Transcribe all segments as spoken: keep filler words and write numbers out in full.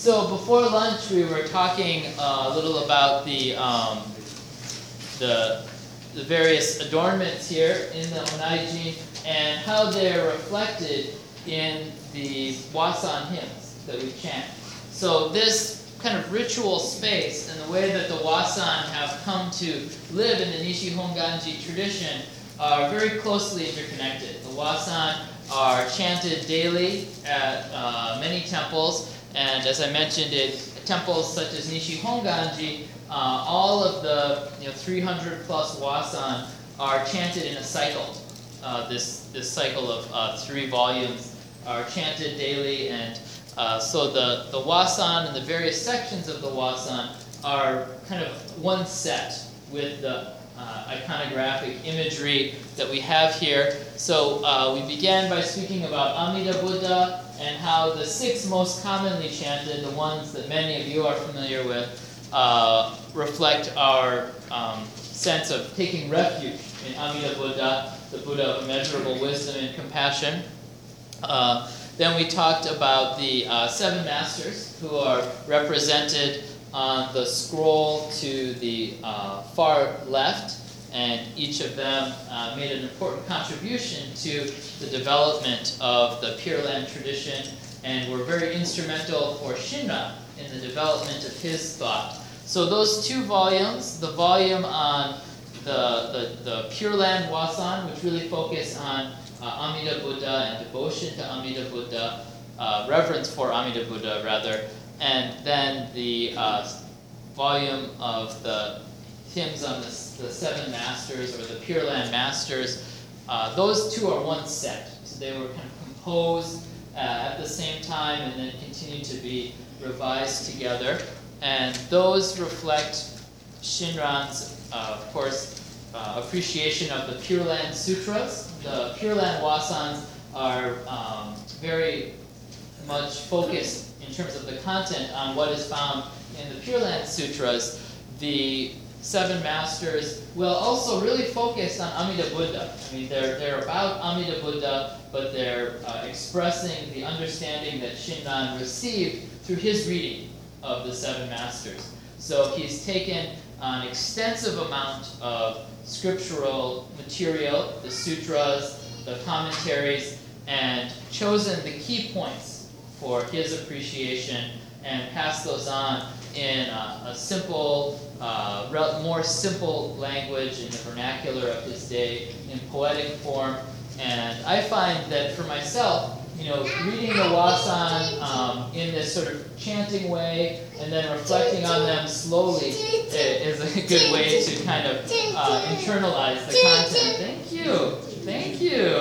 So before lunch, we were talking uh, a little about the, um, the the various adornments here in the Onaijin and how they're reflected in the Wasan hymns that we chant. So this kind of ritual space and the way that the Wasan have come to live in the Nishi Honganji tradition are very closely interconnected. The Wasan are chanted daily at uh, many temples, and as I mentioned, at temples such as Nishi Honganji, uh, all of the you know, three hundred plus Wasan are chanted in a cycle. Uh, this this cycle of uh, three volumes are chanted daily, and uh, so the, the Wasan and the various sections of the Wasan are kind of one set with the uh, iconographic imagery that we have here. So uh, we began by speaking about Amida Buddha and how the six most commonly chanted, the ones that many of you are familiar with, uh, reflect our um, sense of taking refuge in Amida Buddha, the Buddha of immeasurable wisdom and compassion. Uh, then we talked about the uh, seven masters who are represented on the scroll to the uh, far left, and each of them uh, made an important contribution to the development of the Pure Land tradition and were very instrumental for Shinran in the development of his thought. So those two volumes, the volume on the, the, the Pure Land Wasan, which really focus on uh, Amida Buddha and devotion to Amida Buddha, uh, reverence for Amida Buddha rather, and then the uh, volume of the hymns on the, the seven masters or the Pure Land masters, uh, those two are one set. So they were kind of composed uh, at the same time and then continue to be revised together. And those reflect Shinran's, uh, of course, uh, appreciation of the Pure Land Sutras. The Pure Land Wasans are um, very much focused in terms of the content on what is found in the Pure Land Sutras. The seven masters will also really focus on Amida Buddha. I mean, they're, they're about Amida Buddha, but they're uh, expressing the understanding that Shinran received through his reading of the seven masters. So he's taken an extensive amount of scriptural material, the sutras, the commentaries, and chosen the key points for his appreciation and passed those on in a, a simple, uh, more simple language in the vernacular of his day, in poetic form. And I find that for myself, you know, reading the Wasan um, in this sort of chanting way and then reflecting on them slowly is a good way to kind of uh, internalize the content. Thank you. Thank you.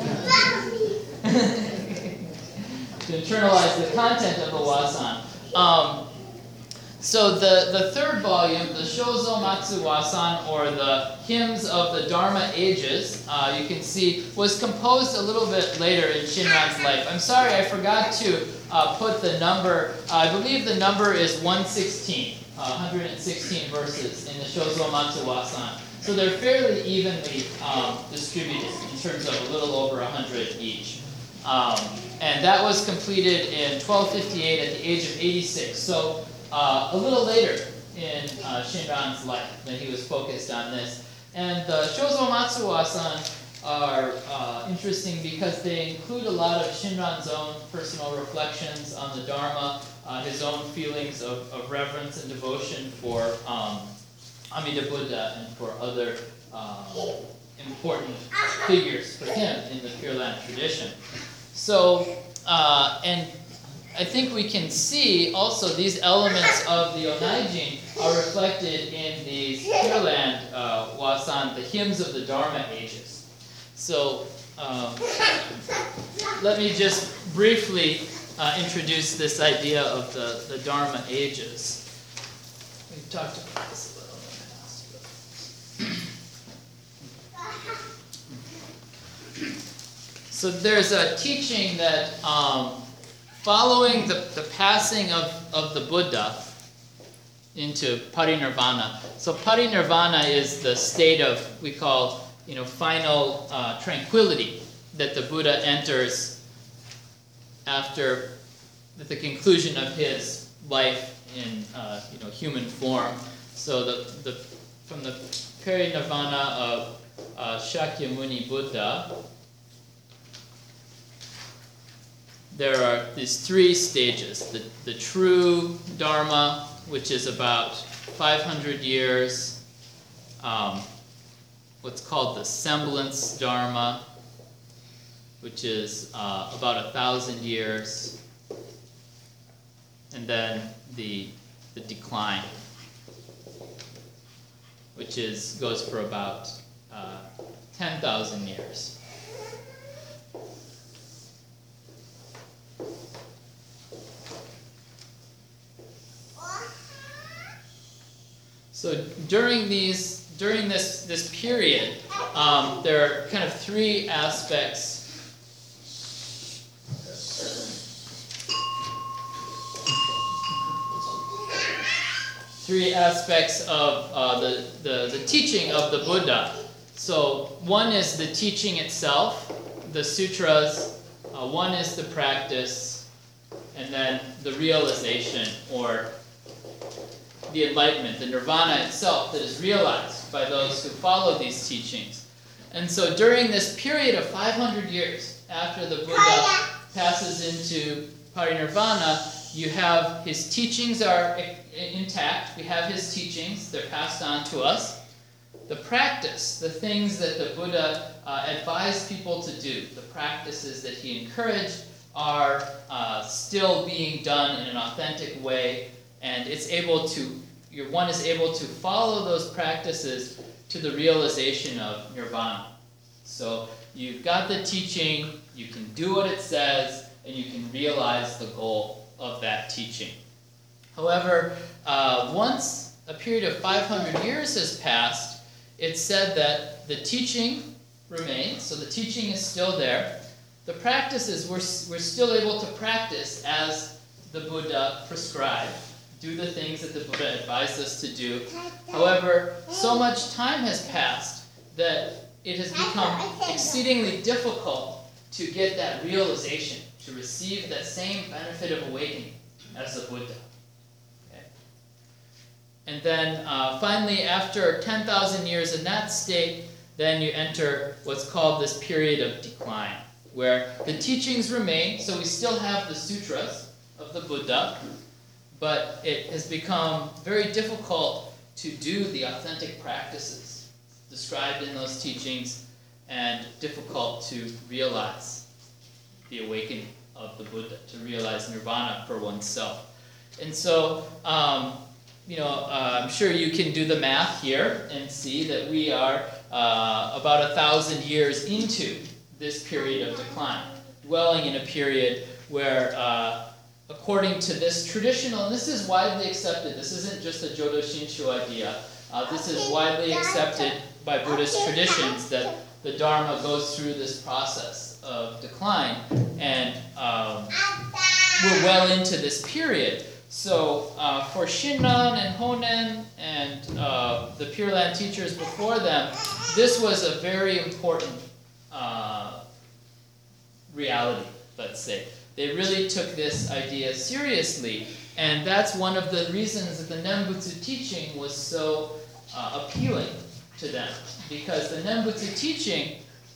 To internalize the content of the Wasan. Um, so the, the third volume, the Shozo Matsu Wasan, or the Hymns of the Dharma Ages, uh, you can see, was composed a little bit later in Shinran's life. I'm sorry, I forgot to uh, put the number. Uh, I believe the number is one sixteen, uh, one hundred sixteen verses in the Shozo Matsu Wasan. So they're fairly evenly um, distributed in terms of a little over one hundred each. Um, and that was completed in twelve fifty-eight at the age of eighty-six. So uh, a little later in uh, Shinran's life that he was focused on this. And the Shozo Matsu Wasan are uh, interesting because they include a lot of Shinran's own personal reflections on the Dharma, uh, his own feelings of, of reverence and devotion for um, Amida Buddha and for other um, important figures for him in the Pure Land tradition. So, uh, and I think we can see also these elements of the Onaijin are reflected in these Pure Land uh, Wasan, the hymns of the Dharma ages. So, um, let me just briefly uh, introduce this idea of the, the Dharma ages. We've talked about this a little in the past. So there's a teaching that um, following the, the passing of, of the Buddha into parinirvana. So parinirvana is the state of, we call, you know, final uh, tranquility that the Buddha enters after the conclusion of his life in uh, you know human form. So the the from the parinirvana of uh, Shakyamuni Buddha, there are these three stages. The the true Dharma, which is about five hundred years. Um, what's called the semblance Dharma, which is uh, about a thousand years. And then the the decline, which is goes for about uh, ten thousand years. So during these during this this period, um, there are kind of three aspects. Three aspects of uh, the, the, the teaching of the Buddha. So one is the teaching itself, the sutras, uh, one is the practice, and then the realization, or the enlightenment, the nirvana itself that is realized by those who follow these teachings. And so during this period of five hundred years after the Buddha passes into parinirvana, you have his teachings are intact. We have his teachings. They're passed on to us. The practice, the things that the Buddha uh, advised people to do, the practices that he encouraged are uh, still being done in an authentic way, and it's able to, your one is able to follow those practices to the realization of nirvana. So you've got the teaching, you can do what it says, and you can realize the goal of that teaching. However, uh, once a period of five hundred years has passed, it's said that the teaching remains, so the teaching is still there. The practices, we're, we're still able to practice as the Buddha prescribed, do the things that the Buddha advised us to do. However, so much time has passed that it has become exceedingly difficult to get that realization, to receive that same benefit of awakening as the Buddha. Okay? And then uh, finally, after ten thousand years in that state, then you enter what's called this period of decline, where the teachings remain, so we still have the sutras of the Buddha, but it has become very difficult to do the authentic practices described in those teachings, and difficult to realize the awakening of the Buddha, to realize nirvana for oneself. And so, um, you know, uh, I'm sure you can do the math here and see that we are uh, about a thousand years into this period of decline, dwelling in a period where, uh, according to this traditional, and this is widely accepted, this isn't just a Jodo Shinshu idea, uh, this is widely accepted by Buddhist traditions, that the Dharma goes through this process of decline, and um, we're well into this period. So uh, for Shinran and Honen and uh, the Pure Land teachers before them, this was a very important uh, reality, let's say. They really took this idea seriously, and that's one of the reasons that the Nembutsu teaching was so uh, appealing to them, because the Nembutsu teaching,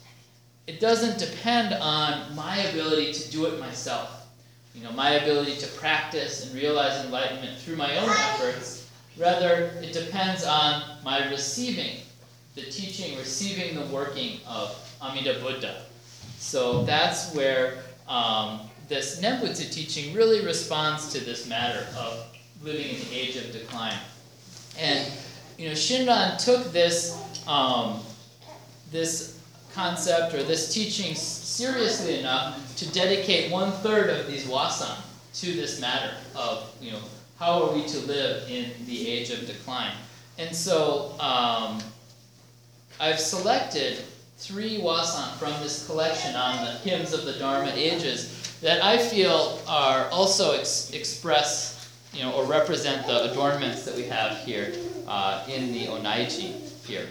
it doesn't depend on my ability to do it myself, you know, my ability to practice and realize enlightenment through my own efforts. Rather, it depends on my receiving the teaching, receiving the working of Amida Buddha. So that's where um, this Nembutsu teaching really responds to this matter of living in the age of decline. And you know, Shinran took this um, this concept or this teaching seriously enough to dedicate one third of these wasan to this matter of, you know, how are we to live in the age of decline. And so um, I've selected three wasan from this collection on the hymns of the Dharma ages that I feel are also ex- express, you know, or represent the adornments that we have here uh, in the Onaiji here.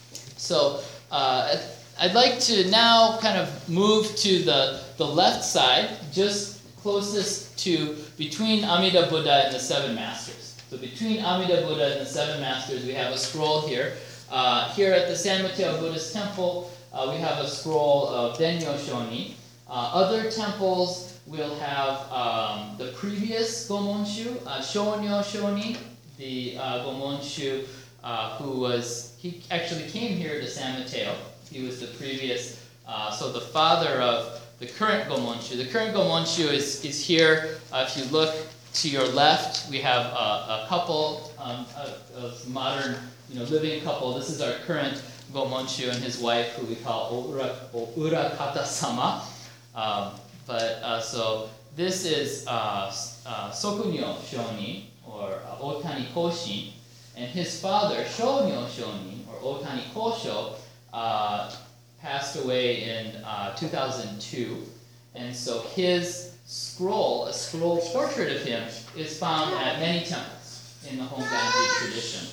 So uh, I'd like to now kind of move to the, the left side, just closest to, between Amida Buddha and the Seven Masters. So between Amida Buddha and the Seven Masters, we have a scroll here. Uh, here at the San Mateo Buddhist Temple, uh, we have a scroll of Denyo Shoni. Uh, other temples will have um, the previous Gomonshu, uh, Shonyo Shoni, the uh, Gomonshu uh, who was, he actually came here to San Mateo. He was the previous, uh, so the father of the current Gomonshu. The current Gomonshu is, is here. Uh, if you look to your left, we have a, a couple um, of modern, you know, living couple. This is our current Gomonshu and his wife, who we call Urakata-sama. Um, but uh, so this is uh, uh, Sokunyo Shoni, or uh, Otani Koshin, and his father, Shonyo Shoni, or Otani Kosho, uh, passed away in uh, two thousand two, and so his scroll, a scroll portrait of him, is found at many temples in the Honganji tradition.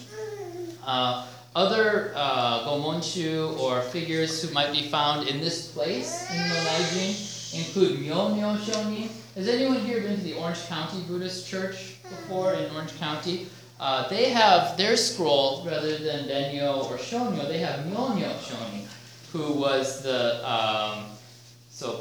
Uh, other uh, Gomonshu or figures who might be found in this place in the Naijin include Myomyo Shoni. Has anyone here been to the Orange County Buddhist Church before in Orange County? Uh, they have their scroll, rather than Denyo or Shonyo, they have Myomyo Shoni, who was the, um, so,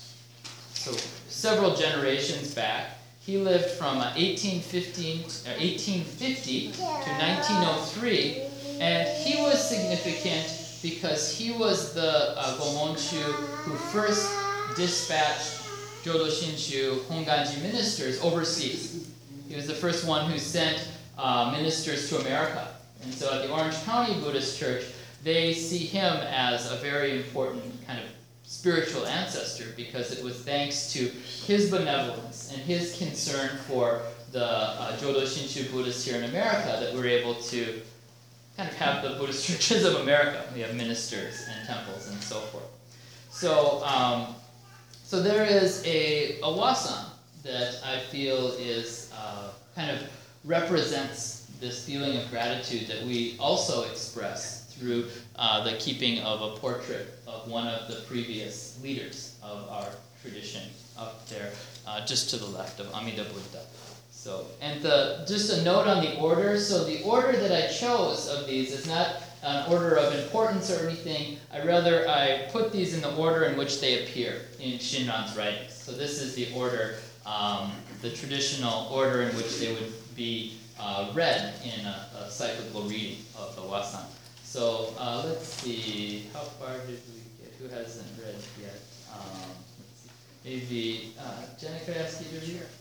so several generations back. He lived from uh, eighteen fifteen, or eighteen fifty to nineteen oh three, and he was significant because he was the uh, Gomonshu who first dispatched Jodo Shinshu Honganji ministers overseas. He was the first one who sent uh, ministers to America. And so at the Orange County Buddhist Church, they see him as a very important kind of spiritual ancestor, because it was thanks to his benevolence and his concern for the uh, Jodo Shinshu Buddhists here in America that we're able to kind of have the Buddhist churches of America. We have ministers and temples and so forth. So, um, so there is a, a wasan that I feel is uh, kind of represents this feeling of gratitude that we also express through uh, the keeping of a portrait of one of the previous leaders of our tradition up there, uh, just to the left of Amida Buddha. So, and the, just a note on the order. So the order that I chose of these is not an order of importance or anything. I rather I put these in the order in which they appear in Shinran's writings. So this is the order, um, the traditional order in which they would be uh, read in a, a cyclical reading of the wasan. So uh, let's see, how far did we get? Who hasn't read yet? Um, let's see. Maybe uh, Jenna, could I ask you to read?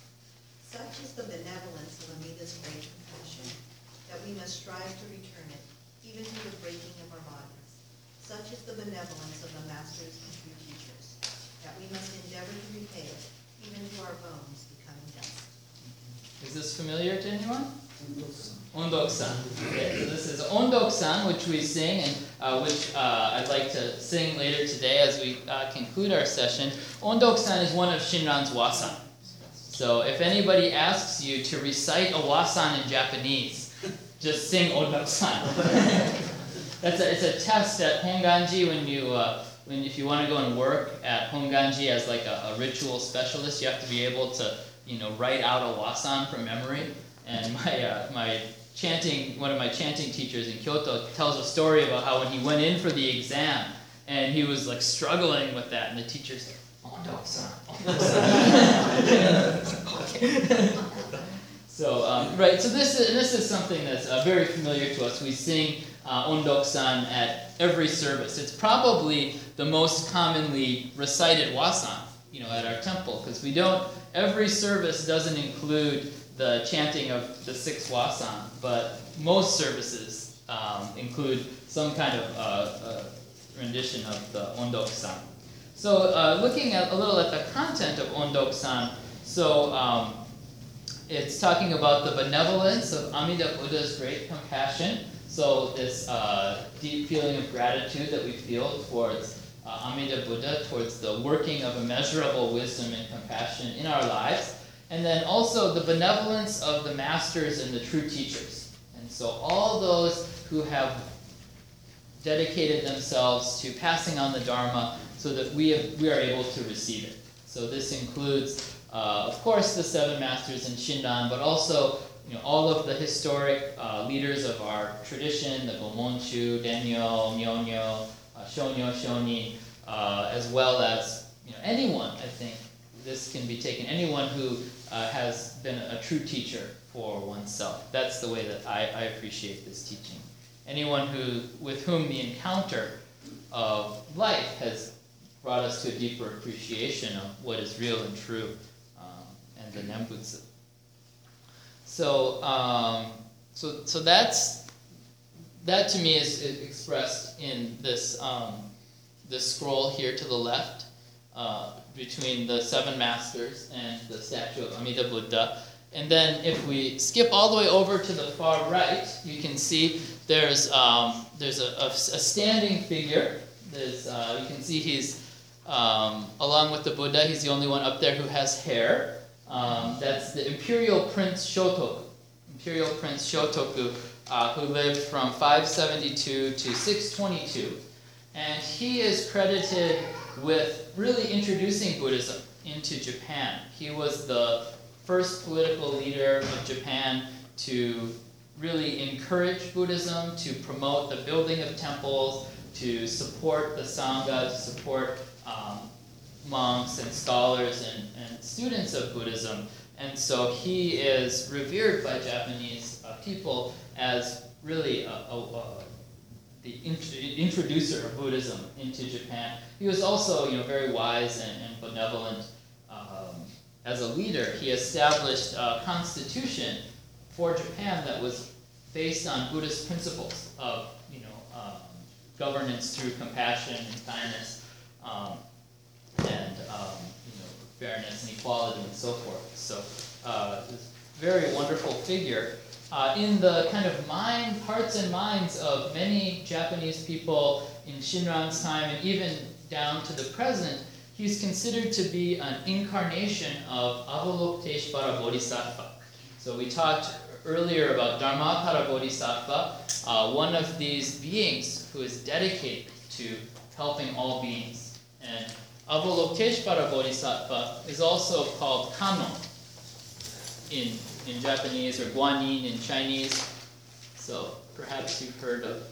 Such is the benevolence of Amida's great compassion, that we must strive to return it, even to the breaking of our bodies. Such is the benevolence of the masters and true teachers, that we must endeavor to repay it, even to our bones becoming dust. Is this familiar to anyone? Ondok-san. Okay, so this is Ondok-san, which we sing, and uh, which uh, I'd like to sing later today as we uh, conclude our session. Ondok-san is one of Shinran's wasan. So if anybody asks you to recite a wasan in Japanese, just sing Ondok-san. That's a, it's a test at Honganji when you, uh, when if you want to go and work at Honganji as like a, a ritual specialist, you have to be able to, you know, write out a wasan from memory. And my uh, my chanting, one of my chanting teachers in Kyoto tells a story about how when he went in for the exam and he was like struggling with that, and the teacher said, Ondok-san, Ondok-san. So um, right, so this is this is something that's uh, very familiar to us. We sing uh, Ondok-san at every service. It's probably the most commonly recited wasan, you know, at our temple, because we don't. Every service doesn't include the chanting of the six wasan, but most services um, include some kind of uh, uh, rendition of the Ondok-san. So uh, looking at a little at the content of Ondok-san, so um, it's talking about the benevolence of Amida Buddha's great compassion. So this uh, deep feeling of gratitude that we feel towards uh, Amida Buddha, towards the working of immeasurable wisdom and compassion in our lives. And then also the benevolence of the masters and the true teachers. And so all those who have dedicated themselves to passing on the Dharma so that we, have, we are able to receive it. So this includes, uh, of course, the seven masters in Shinran, but also you know, all of the historic uh, leaders of our tradition, the Gomonchu, Denyo, Myonyo, uh, Shonyo, Shoni, uh, as well as you know, anyone, I think, this can be taken, anyone who uh, has been a true teacher for oneself. That's the way that I, I appreciate this teaching. Anyone who, with whom the encounter of life has brought us to a deeper appreciation of what is real and true, um, and the Nembutsu. So, um, so, so that's that to me is, is expressed in this um, this scroll here to the left, uh, between the seven masters and the statue of Amida Buddha. And then if we skip all the way over to the far right, you can see there's um, there's a, a, a standing figure. There's uh, you can see he's um, along with the Buddha. He's the only one up there who has hair. Um, that's the Imperial Prince Shotoku. Imperial Prince Shotoku, uh, who lived from five seventy-two to six twenty-two, and he is credited with really introducing Buddhism into Japan. He was the first political leader of Japan to really encourage Buddhism, to promote the building of temples, to support the Sangha, to support um, monks and scholars and, and students of Buddhism. And so he is revered by Japanese uh, people as really a, a, a, the int- introducer of Buddhism into Japan. He was also you know, very wise and, and benevolent. Um, as a leader, he established a constitution for Japan that was based on Buddhist principles of you know, um, governance through compassion and kindness, um, and um, you know, fairness and equality and so forth. So, uh, this very wonderful figure uh, in the kind of mind, hearts and minds of many Japanese people in Shinran's time, and even down to the present. He's considered to be an incarnation of Avalokiteshvara Bodhisattva. So we talked earlier about Dharmakara Bodhisattva, uh, one of these beings who is dedicated to helping all beings. And Avalokiteshvara Bodhisattva is also called Kannon in, in Japanese, or Guanyin in Chinese. So perhaps you've heard of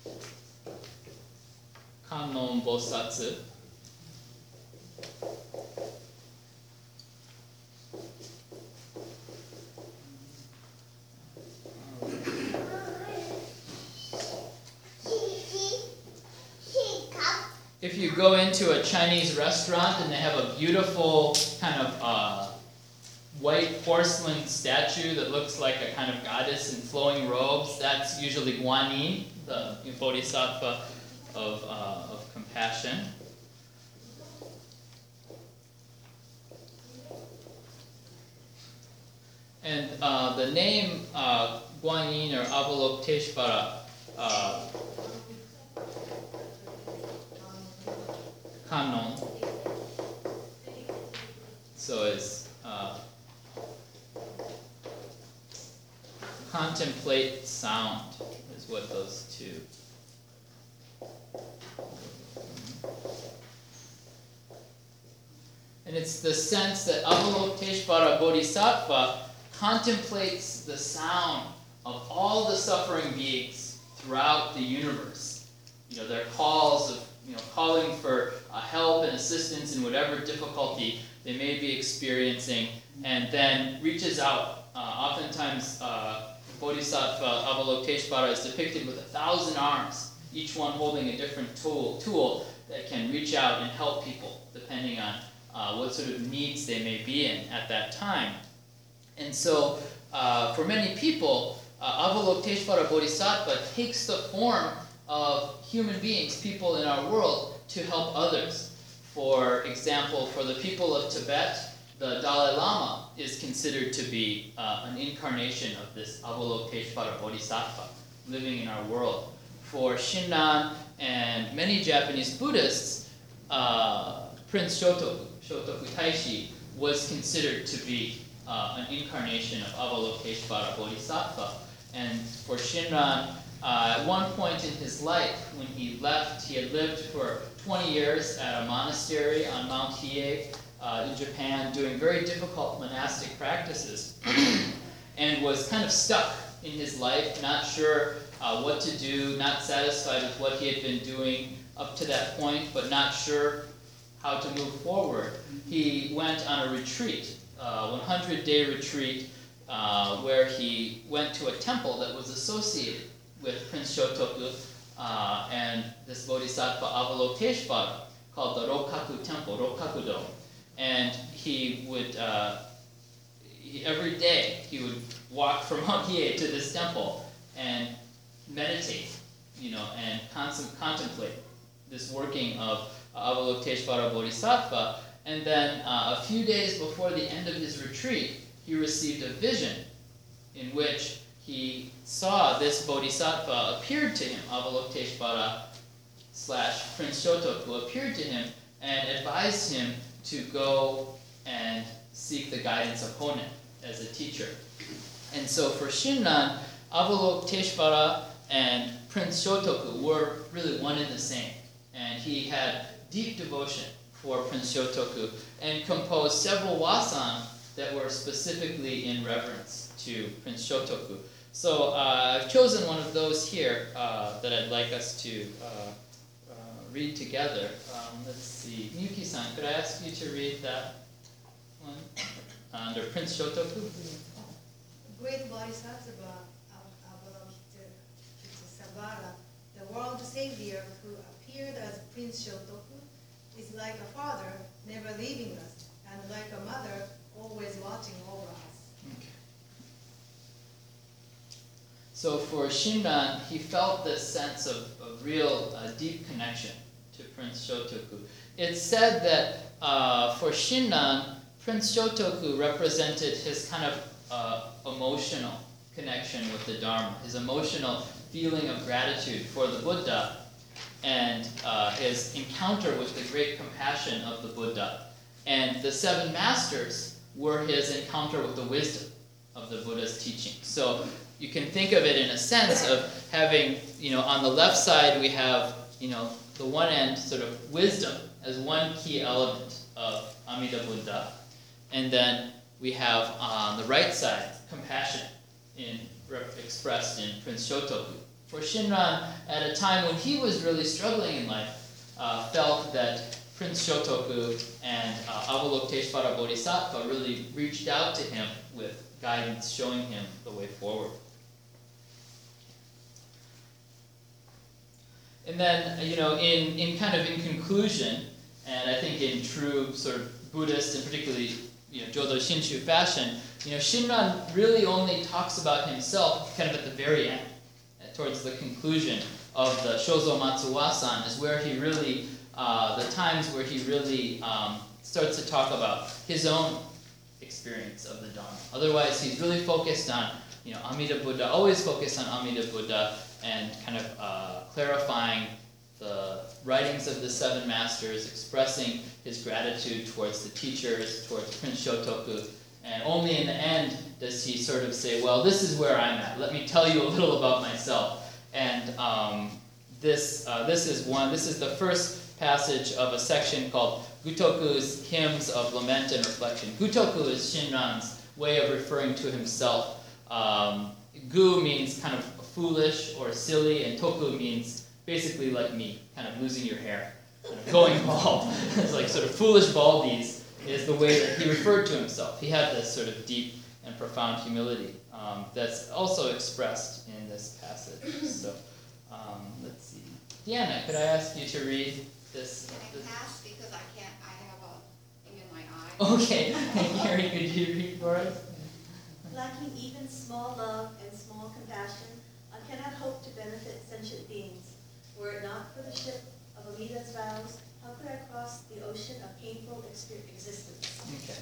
Kannon Bosatsu. If you go into a Chinese restaurant and they have a beautiful kind of uh, white porcelain statue that looks like a kind of goddess in flowing robes, that's usually Guanyin, the bodhisattva of, uh, of compassion. And uh, the name uh, Guanyin or Avalokiteshvara, uh, Kannon, so it's uh, contemplate sound is what those two. And it's the sense that Avalokiteshvara Bodhisattva contemplates the sound of all the suffering beings throughout the universe. You know, their calls of, you know, calling for uh, help and assistance in whatever difficulty they may be experiencing, and then reaches out. Uh, oftentimes, uh, Bodhisattva Avalokiteshvara is depicted with a thousand arms, each one holding a different tool, tool that can reach out and help people, depending on uh, what sort of needs they may be in at that time. And so, uh, for many people, uh, Avalokiteshvara Bodhisattva takes the form of human beings, people in our world, to help others. For example, for the people of Tibet, the Dalai Lama is considered to be uh, an incarnation of this Avalokiteshvara Bodhisattva living in our world. For Shinran and many Japanese Buddhists, uh, Prince Shotoku, Shotoku Taishi, was considered to be uh, an incarnation of Avalokiteshvara Bodhisattva. And for Shinran, uh, at one point in his life, when he left, he had lived for twenty years at a monastery on Mount Hiei, uh, in Japan doing very difficult monastic practices and was kind of stuck in his life, not sure uh, what to do, not satisfied with what he had been doing up to that point, but not sure how to move forward. He went on a retreat, a one hundred day retreat, uh, where he went to a temple that was associated with Prince Shotoku uh, and this Bodhisattva Avalokiteshvara, called the Rokkaku Temple, Rokkaku-do. And he would, uh, he, every day, he would walk from Hokie to this temple and meditate, you know, and con- contemplate this working of uh, Avalokiteshvara Bodhisattva. And then uh, a few days before the end of his retreat, he received a vision in which he saw this Bodhisattva appeared to him, Avalokiteshvara slash Prince Shotoku appeared to him and advised him to go and seek the guidance of Honen as a teacher. And so for Shinran, Avalokiteshvara and Prince Shotoku were really one and the same. And he had deep devotion for Prince Shotoku and composed several wasan that were specifically in reverence to Prince Shotoku. So uh, I've chosen one of those here uh, that I'd like us to uh, uh, read together. Um, let's see. Miyuki-san, could I ask you to read that one uh, under Prince Shotoku? Great Bodhisattva Avalokiteshvara, the world savior who appeared as Prince Shotoku, is like a father never leaving us, and like a mother always watching over us. Okay. So for Shinran, he felt this sense of, of real uh, deep connection to Prince Shotoku. It's said that uh, for Shinran, Prince Shotoku represented his kind of uh, emotional connection with the Dharma, his emotional feeling of gratitude for the Buddha, and uh, his encounter with the great compassion of the Buddha. And the seven masters were his encounter with the wisdom of the Buddha's teaching. So you can think of it in a sense of having, you know, on the left side we have, you know, the one end sort of wisdom as one key element of Amida Buddha. And then we have on the right side compassion in, expressed in Prince Shotoku. For Shinran, at a time when he was really struggling in life, uh, felt that Prince Shotoku and uh, Avalokiteshvara Bodhisattva really reached out to him with guidance, showing him the way forward. And then, you know, in, in kind of in conclusion, and I think in true sort of Buddhist and particularly, you know, Jodo Shinshu fashion, you know, Shinran really only talks about himself kind of at the very end, towards the conclusion of the Shozo Matsuwasan, is where he really, uh, the times where he really um, starts to talk about his own experience of the Dharma. Otherwise, he's really focused on, you know, Amida Buddha, always focused on Amida Buddha and kind of uh, clarifying the writings of the seven masters, expressing his gratitude towards the teachers, towards Prince Shotoku, and only in the end does he sort of say, well, this is where I'm at. Let me tell you a little about myself. And um, this, uh, this is one, this is the first passage of a section called Gutoku's Hymns of Lament and Reflection. Gutoku is Shinran's way of referring to himself. Um, gu means kind of foolish or silly, and toku means basically like me, kind of losing your hair, kind of going bald. It's like sort of foolish baldies is the way that he referred to himself. He had this sort of deep and profound humility um, that's also expressed in this passage. So um, let's see. Deanna, could I ask you to read this? Can I this? pass because I can't, I have a thing in my eye. Okay, Gary, could you read for us? Lacking even small love and small compassion, I cannot hope to benefit sentient beings. Were it not for the ship of Amida's vows, how could I cross the ocean of painful existence? Okay.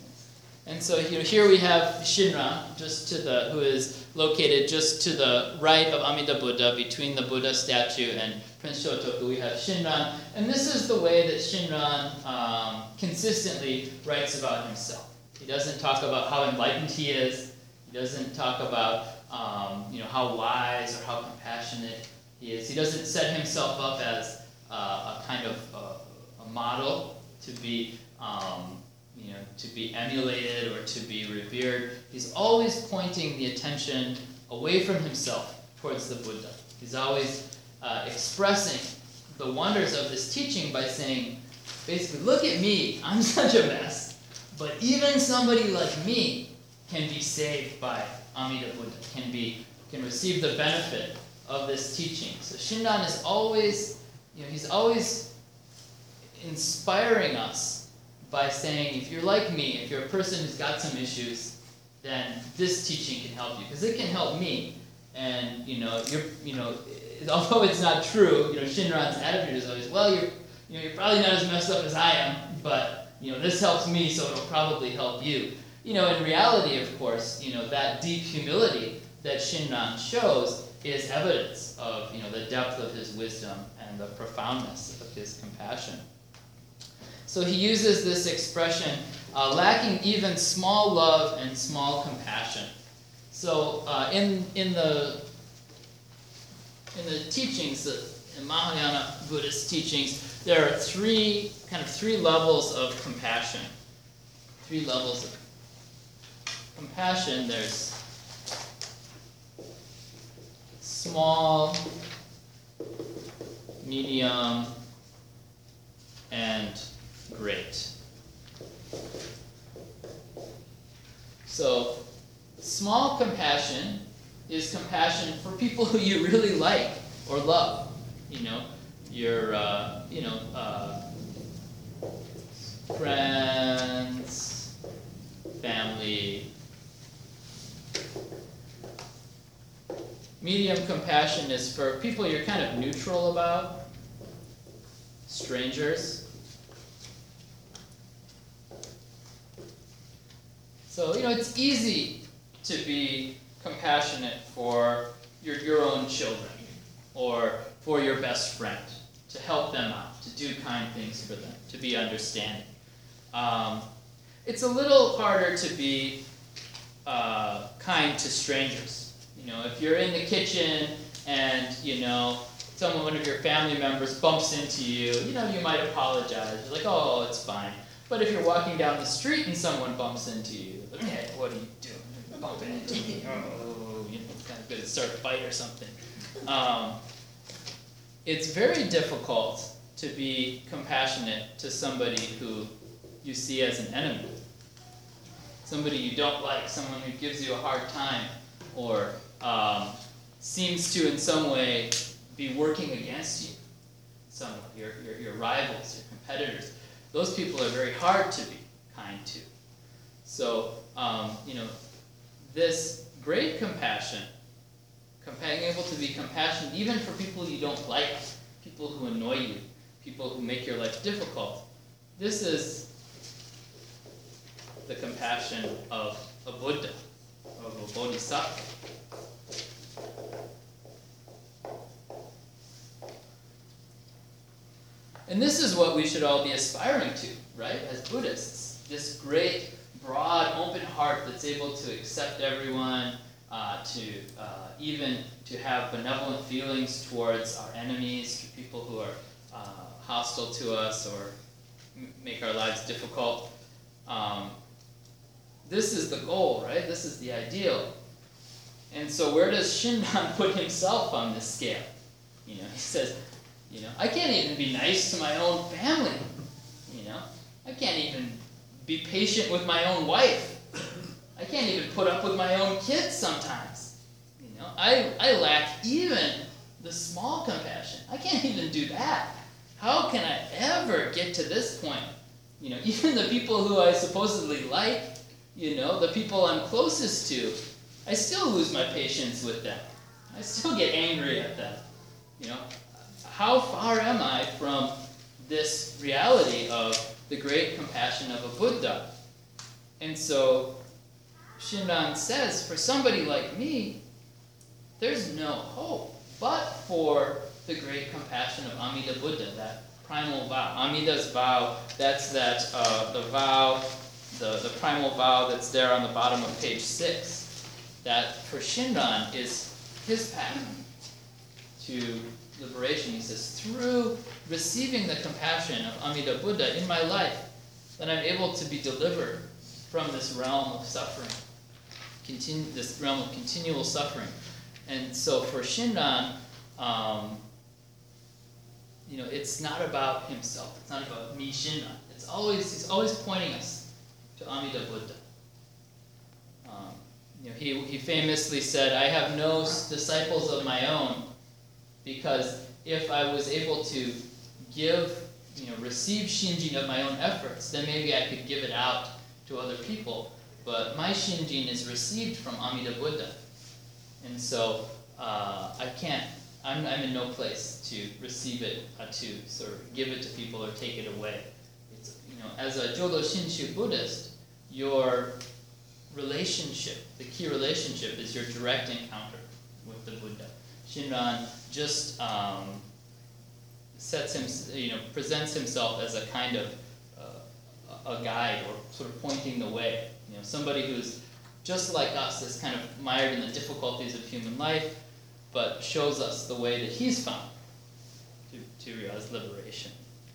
And so you know, here we have Shinran, just to the who is located just to the right of Amida Buddha, between the Buddha statue and Prince Shotoku. We have Shinran, and this is the way that Shinran um, consistently writes about himself. He doesn't talk about how enlightened he is. He doesn't talk about um, you know how wise or how compassionate he is. He doesn't set himself up as uh, a kind of uh, a model to be um, you know, to be emulated or to be revered. He's always pointing the attention away from himself towards the Buddha. He's always uh, expressing the wonders of this teaching by saying, basically, look at me, I'm such a mess, but even somebody like me can be saved by Amida Buddha, can be can receive the benefit of this teaching. So Shinran is always, you know, he's always inspiring us by saying, if you're like me, if you're a person who's got some issues, then this teaching can help you, because it can help me. And you know, you're, you know, although it's not true, you know, Shinran's attitude is always, well, you're, you know, you're probably not as messed up as I am, but you know, this helps me, so it'll probably help you. You know, in reality, of course, you know, that deep humility that Shinran shows is evidence of, you know, the depth of his wisdom and the profoundness of his compassion. So he uses this expression, uh, lacking even small love and small compassion. So uh, in in the in the teachings, in Mahayana Buddhist teachings, there are three kind of three levels of compassion. Three levels of compassion. There's small, medium, and great. So, small compassion is compassion for people who you really like or love. You know, your, uh, you know, uh, friends, family. Medium compassion is for people you're kind of neutral about, strangers. So, you know, it's easy to be compassionate for your, your own children or for your best friend, to help them out, to do kind things for them, to be understanding. Um, it's a little harder to be uh, kind to strangers. You know, if you're in the kitchen and, you know, someone, one of your family members bumps into you, you know, you might apologize. You're like, oh, it's fine. But if you're walking down the street and someone bumps into you, like, hey, what are you doing? You're bumping into me. Oh, you know, it's kind of good to start a fight or something. Um, it's very difficult to be compassionate to somebody who you see as an enemy. Somebody you don't like, someone who gives you a hard time, or um, seems to in some way be working against you. Someone, your, your, your rivals, your competitors. Those people are very hard to be kind to. So, um, you know, this great compassion, being able to be compassionate even for people you don't like, people who annoy you, people who make your life difficult, this is the compassion of a Buddha, of a Bodhisattva. And this is what we should all be aspiring to, right, as Buddhists. This great, broad, open heart that's able to accept everyone, uh, to uh, even to have benevolent feelings towards our enemies, to people who are uh, hostile to us or m- make our lives difficult. Um, this is the goal, right? This is the ideal. And so where does Shinran put himself on this scale? You know, he says, you know, I can't even be nice to my own family. You know, I can't even be patient with my own wife. I can't even put up with my own kids sometimes. You know, I, I lack even the small compassion. I can't even do that. How can I ever get to this point? You know, even the people who I supposedly like, you know, the people I'm closest to, I still lose my patience with them. I still get angry at them. You know, how far am I from this reality of the great compassion of a Buddha? And so Shinran says, for somebody like me, there's no hope but for the great compassion of Amida Buddha, that primal vow. Amida's vow, that's that uh, the vow, the, the primal vow that's there on the bottom of page six. That for Shinran is his path to liberation. He says, through receiving the compassion of Amida Buddha in my life, then I'm able to be delivered from this realm of suffering, continue, this realm of continual suffering. And so for Shinran, um, you know, it's not about himself. It's not about me, Shinran. It's always, he's always pointing us to Amida Buddha. Um, you know, he, he famously said, I have no disciples of my own, because if I was able to give, you know, receive Shinjin of my own efforts, then maybe I could give it out to other people. But my Shinjin is received from Amida Buddha. And so uh, I can't, I'm, I'm in no place to receive it, uh, to sort of give it to people or take it away. It's, you know, as a Jodo Shinshu Buddhist, your relationship, the key relationship, is your direct encounter with the Buddha. Shinran just um, sets him, you know, presents himself as a kind of uh, a guide, or sort of pointing the way. You know, somebody who's just like us, is kind of mired in the difficulties of human life, but shows us the way that he's found to, to realize liberation.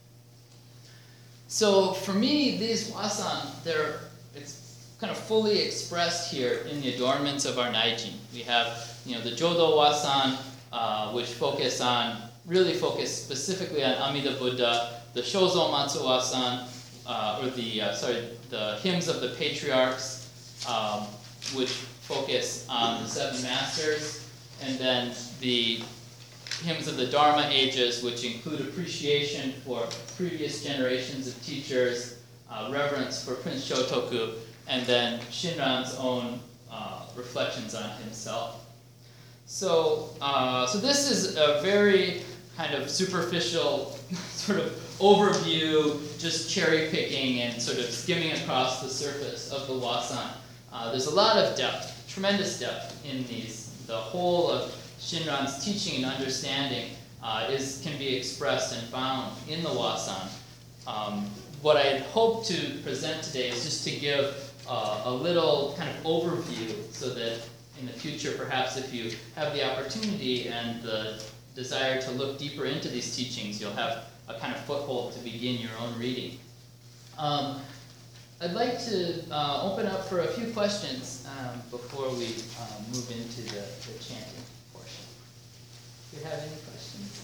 So for me, these wasan, they're it's kind of fully expressed here in the adornments of our Naijin. We have, you know, the Jodo wasan, uh, which focus on, really focus specifically on Amida Buddha, the Shozo Matsu wasan, uh, or the, uh, sorry, the hymns of the patriarchs, um, which focus on the seven masters, and then the hymns of the Dharma ages, which include appreciation for previous generations of teachers, uh, reverence for Prince Shotoku, and then Shinran's own uh, reflections on himself. So, uh, so this is a very kind of superficial sort of overview, just cherry picking and sort of skimming across the surface of the wasan. Uh, there's a lot of depth, tremendous depth in these. The whole of Shinran's teaching and understanding uh, is can be expressed and found in the wasan. Um, what I hope to present today is just to give uh, a little kind of overview, so that in the future, perhaps if you have the opportunity and the desire to look deeper into these teachings, you'll have a kind of foothold to begin your own reading. Um, I'd like to uh, open up for a few questions um, before we um, move into the, the chanting portion. Do you have any questions?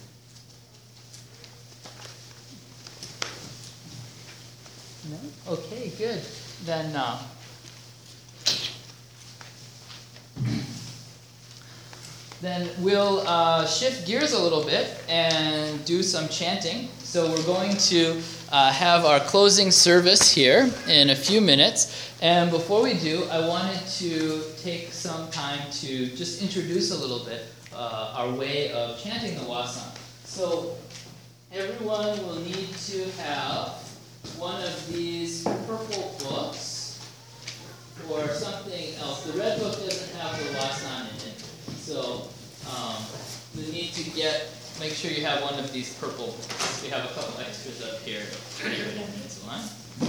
No? Okay, good. Then, uh, then we'll uh, shift gears a little bit and do some chanting. So we're going to uh, have our closing service here in a few minutes. And before we do, I wanted to take some time to just introduce a little bit uh, our way of chanting the wasan. So everyone will need to have one of these purple books or something else. The red book doesn't have the wasan in it. So um, we need to get, make sure you have one of these purple books. We have a couple extras up here if anybody needs one.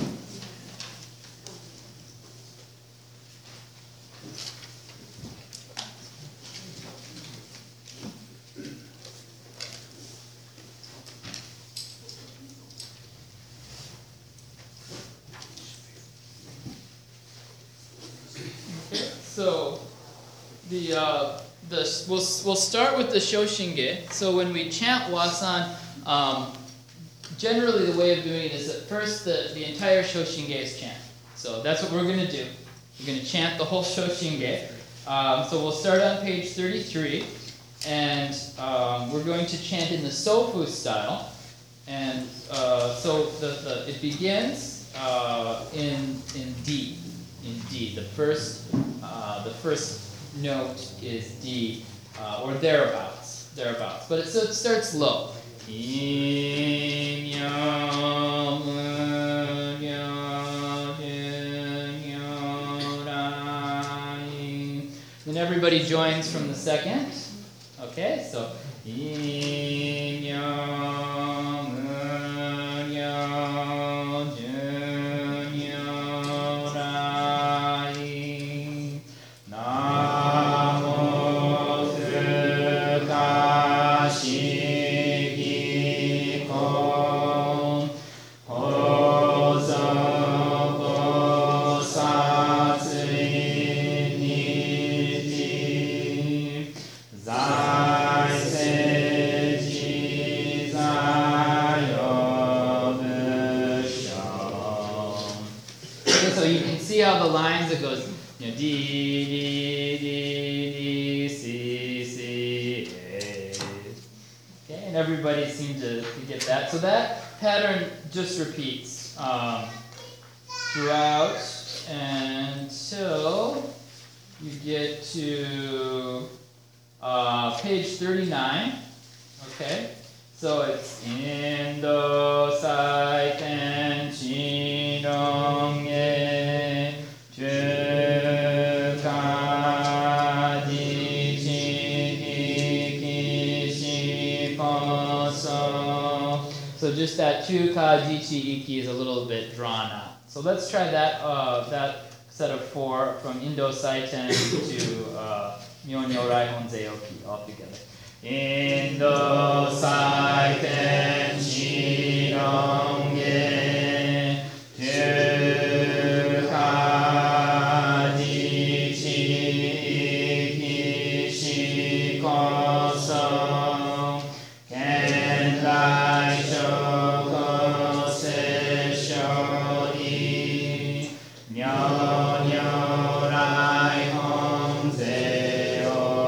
So the uh, the we'll we'll start with the Shoshinge. So when we chant wasan, um, generally the way of doing it is that first the, the entire Shoshinge is chanted. So that's what we're going to do. We're going to chant the whole Shoshinge. Um, so we'll start on page thirty-three, and um, we're going to chant in the Sofu style. And uh, so the, the it begins uh, in in D. In D, the first uh, the first note is D, uh, or thereabouts, thereabouts. But it, so it starts low. Then everybody joins from the second. Okay, so. Hosanna. you can see how the lines it goes, you know, D, D, D, D, C, C, A. Okay, and everybody seemed to, to get that. So that pattern just repeats um, throughout until you get to uh, page thirty-nine. Okay, so it's Indo Sai Ten Chi Dong Ye Chu Ka Di Chi Iki Shi Ko So. So just that Chu Ka Di Chi Iki is a little bit drawn out. So let's try that uh, that set of four from Indo Sai Ten to uh, Myonyo Rai Honzei Oki all together. Indo Sai Ten Chi Dong Ye Chu Ka Di Chi Iki Shi Ko So Ken Dai Shoko Se Sho Di Nyo Nyo Rai Honzei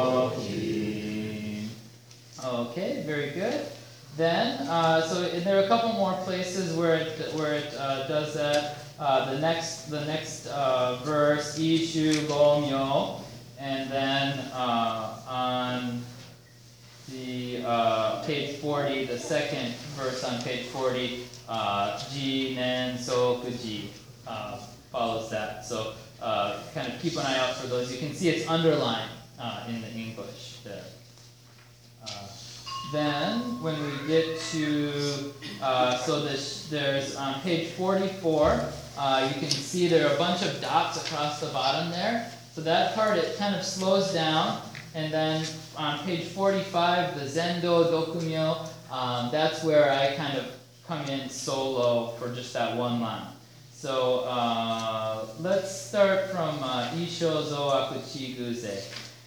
Oki. Okay, very good. Then, uh, so there are a couple more places where it where it uh, does that. Uh, the next the next uh, verse, Ishu Go Myo, and then uh, on the uh, page forty, the second verse on page forty, uh, Ji Nen Soku Ji uh, follows that. So uh, kind of keep an eye out for those. You can see it's underlined uh, in the English there. Uh, then when we get to, uh, so this, there's on page forty-four, uh, you can see there are a bunch of dots across the bottom there. So that part, it kind of slows down. And then on page forty-five, the Zendo Dokumyo, um, that's where I kind of come in solo for just that one line. So uh, let's start from uh, Isho Zo Akuchi Guze.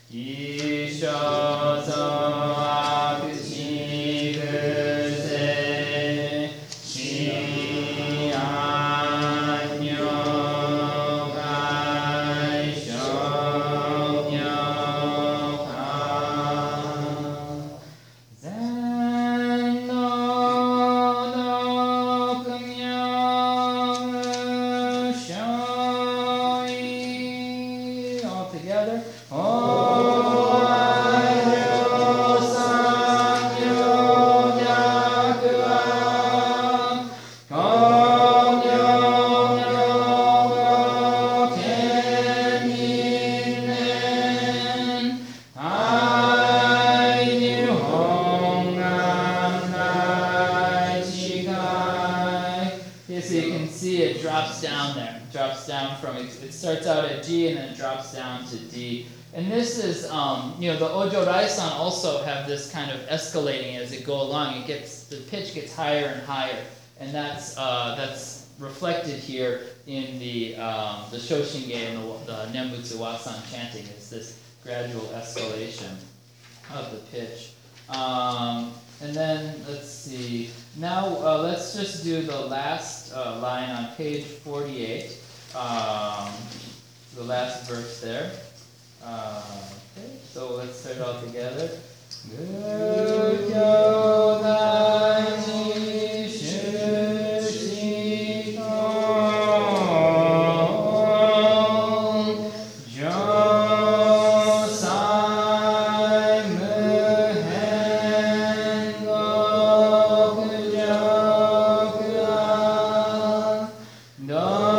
Isho Zo Akuchi Guze Shi Anyo Gai Shokyo Ka Zendo Dokumyo Shoi all together. Oh. It starts out at G and then it drops down to D. And this is, um, you know, the Ojo Rai-san also have this kind of escalating as it go along. It gets, the pitch gets higher and higher. And that's, uh, that's reflected here in the, um, the Shoshinge and the, the Nembutsu Wasan chanting. It's this gradual escalation of the pitch. Um, and then, let's see, now uh, let's just do the last uh, line on page forty-eight. Um, the last verse there. Uh, okay, so let's start all together. Guryo Daiji Shushiko Josai Muhen Gokujokuan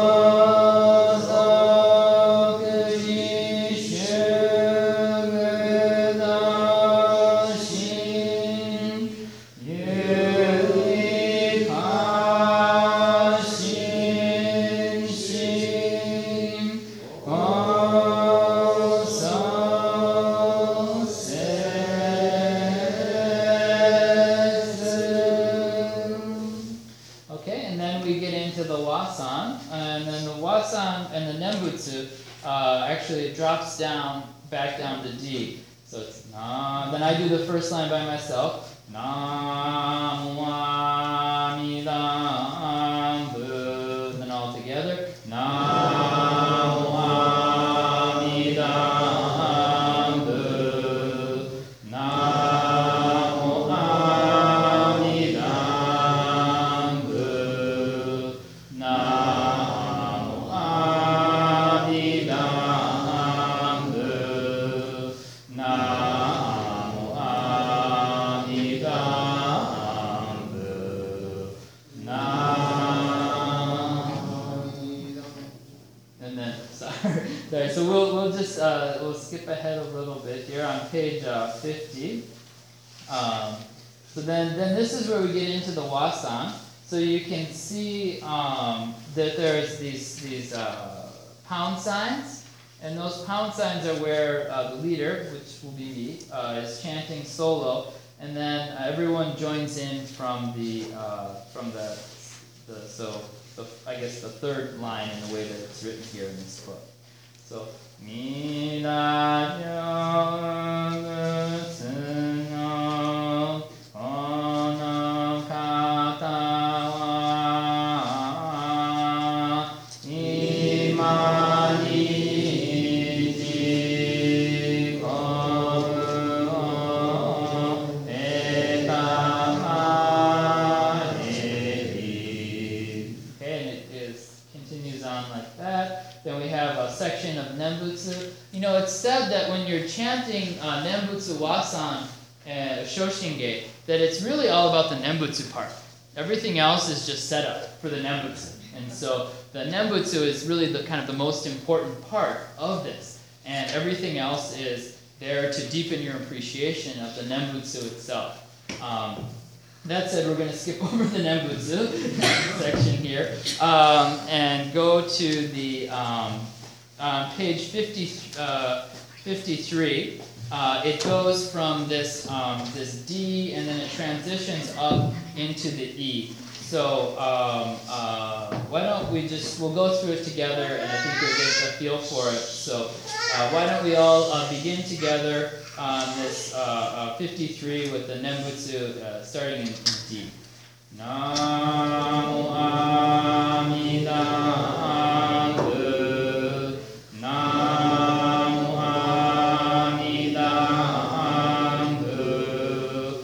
actually it drops down, back down to D. So it's na, then I do the first line by myself. Namu Amidam Bu. Then all together. Namu And then, sorry, sorry. So we'll we'll just uh, we'll skip ahead a little bit here on page uh, fifty. Um, so then then this is where we get into the wasan. So you can see um, that there's these these uh, pound signs, and those pound signs are where uh, the leader, which will be me, uh, is chanting solo, and then uh, everyone joins in from the uh, from the the so. The, I guess the third line in the way that it's written here in this book. So, Mina Yogutsuno Ono Katawa Imani Jikobu Etamari. And it is continues on like that. Then we have a section of Nembutsu. You know, it's said that when you're chanting uh, Nembutsu Wasan, uh, Shoshinge, that it's really all about the Nembutsu part. Everything else is just set up for the Nembutsu. And so the Nembutsu is really the kind of the most important part of this. And everything else is there to deepen your appreciation of the Nembutsu itself. Um, That said, we're going to skip over the Nembutsu section here um, and go to the um, on page fifty, uh, fifty-three. Uh, it goes from this um, this D and then it transitions up into the E. So um, uh, why don't we just we'll go through it together, and I think you'll get a feel for it. So uh, why don't we all uh, begin together on this uh, uh, fifty-three with the Nembutsu uh, starting in, in D. Namo Amida Angu. Namo Amida Angu.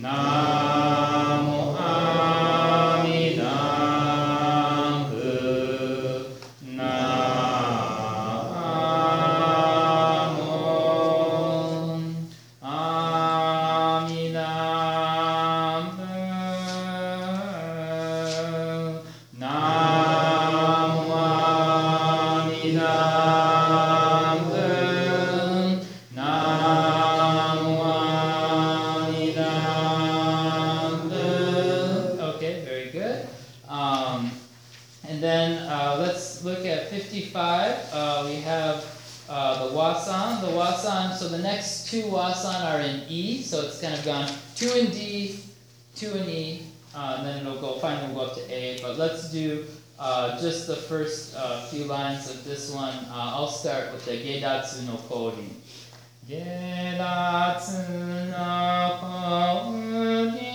Namo Amida Angu. Okay, very good. Um, and then uh, let's look at fifty-five. Uh, we have uh, the wasan. The wasan, so the next two wasan are in E, so it's kind of gone two in D, two in E, uh, and then it'll go, finally we'll go up to A. But let's do uh, just the first uh, few lines of this one. Uh, I'll start with the Gedatsu no Kori. Gedatsu no Kori.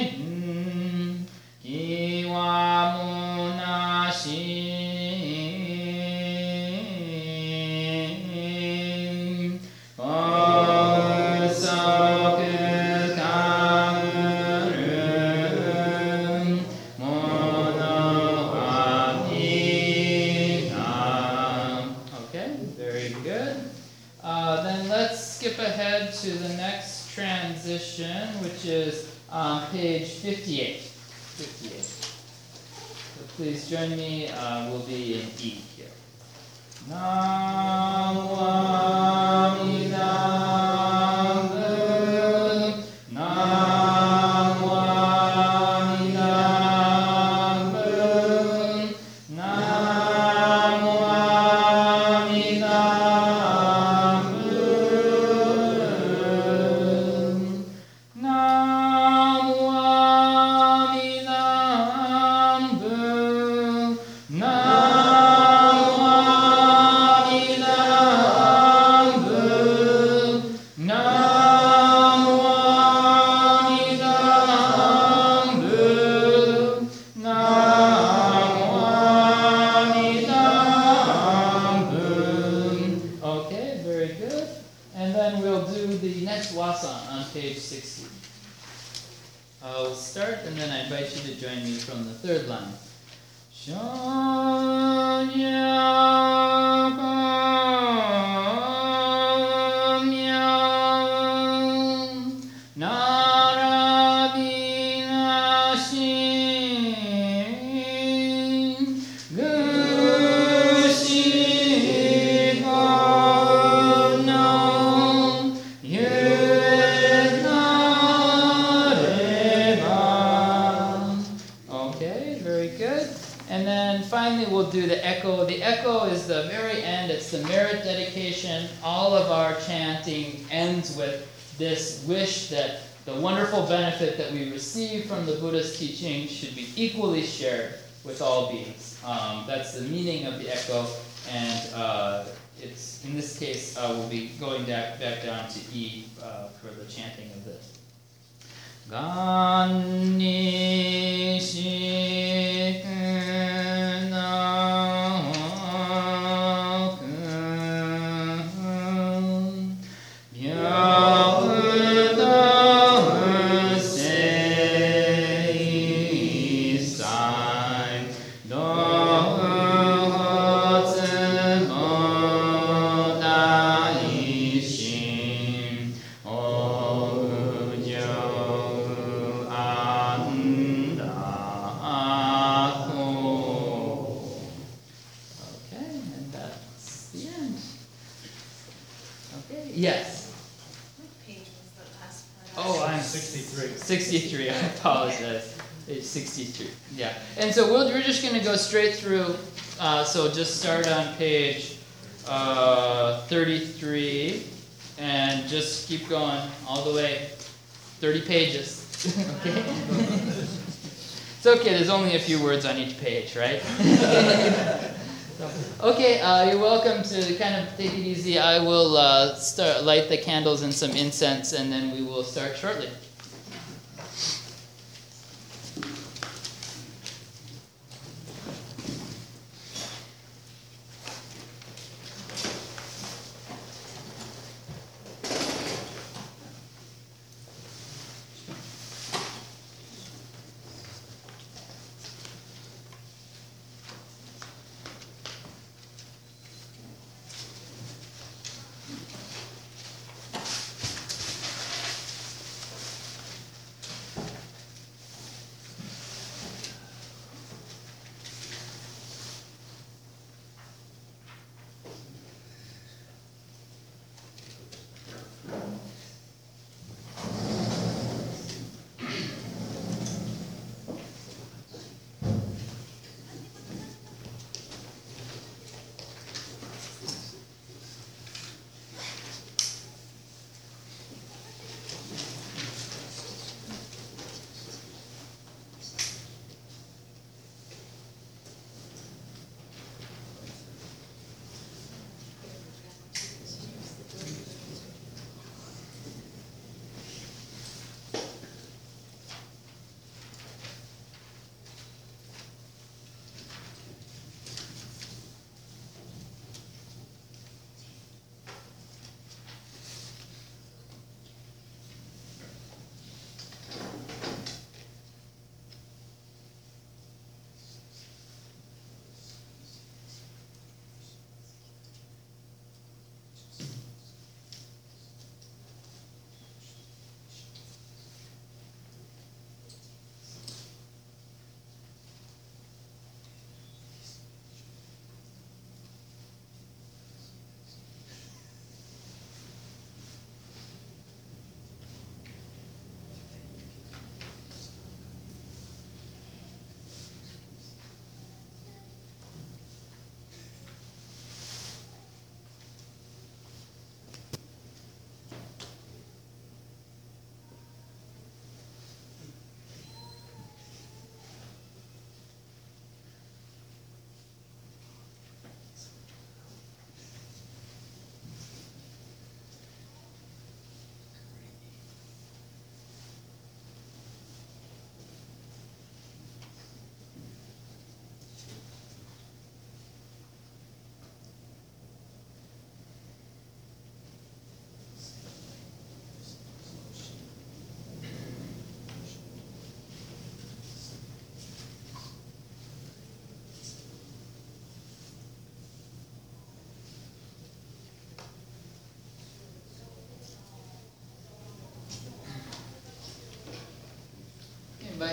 Okay, very good. Uh, then let's skip ahead to the next transition, which is on page fifty-eight. fifty-eight. So please join me. Uh, we'll be in E here. Namo Amida Angu. Namo Amida Angu. Namo Amida Angu. Namo Amida Angu. Namo Amida Angu. Namo Amida Angu. Namo Amida Angu. Okay, very good. And then we'll do the next wasan on page sixty. I'll start and then I invite you to join me from the third line. Okay, very good. And then finally we'll do the echo. The echo is the very end, it's the merit dedication. All of our chanting ends with this wish that the wonderful benefit that we receive from the Buddha's teaching should be equally shared with all beings. Um, that's the meaning of the echo, and uh, it's in this case uh, we'll be going back, back down to E uh, for the chanting of this. Ganni shikuna-kun byakuda-sei-sai do-tsu-mo-dai-shin o-ju Okay, and that's the end. Okay, yes. What page was the last part? Oh, I'm sixty-three. sixty-three, I apologize. Page sixty-three, yeah. And so we'll, we're just gonna go straight through, uh, so just start on page, uh, thirty-three, and just keep going all the way, thirty pages, okay? It's okay, there's only a few words on each page, right? So, okay, uh, you're welcome to kind of take it easy. I will uh, start light the candles and some incense, and then we will start shortly.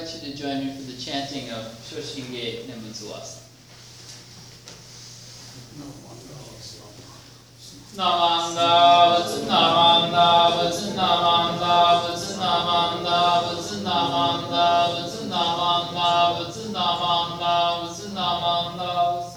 invite you to join me for the chanting of Shoshinge Nembutsu Wasa. Namanda, Vats Namanda, Vats Namanda, Vats Namanda, Vats Namanda, Vats Namanda, Vats Namanda, Vats Namanda.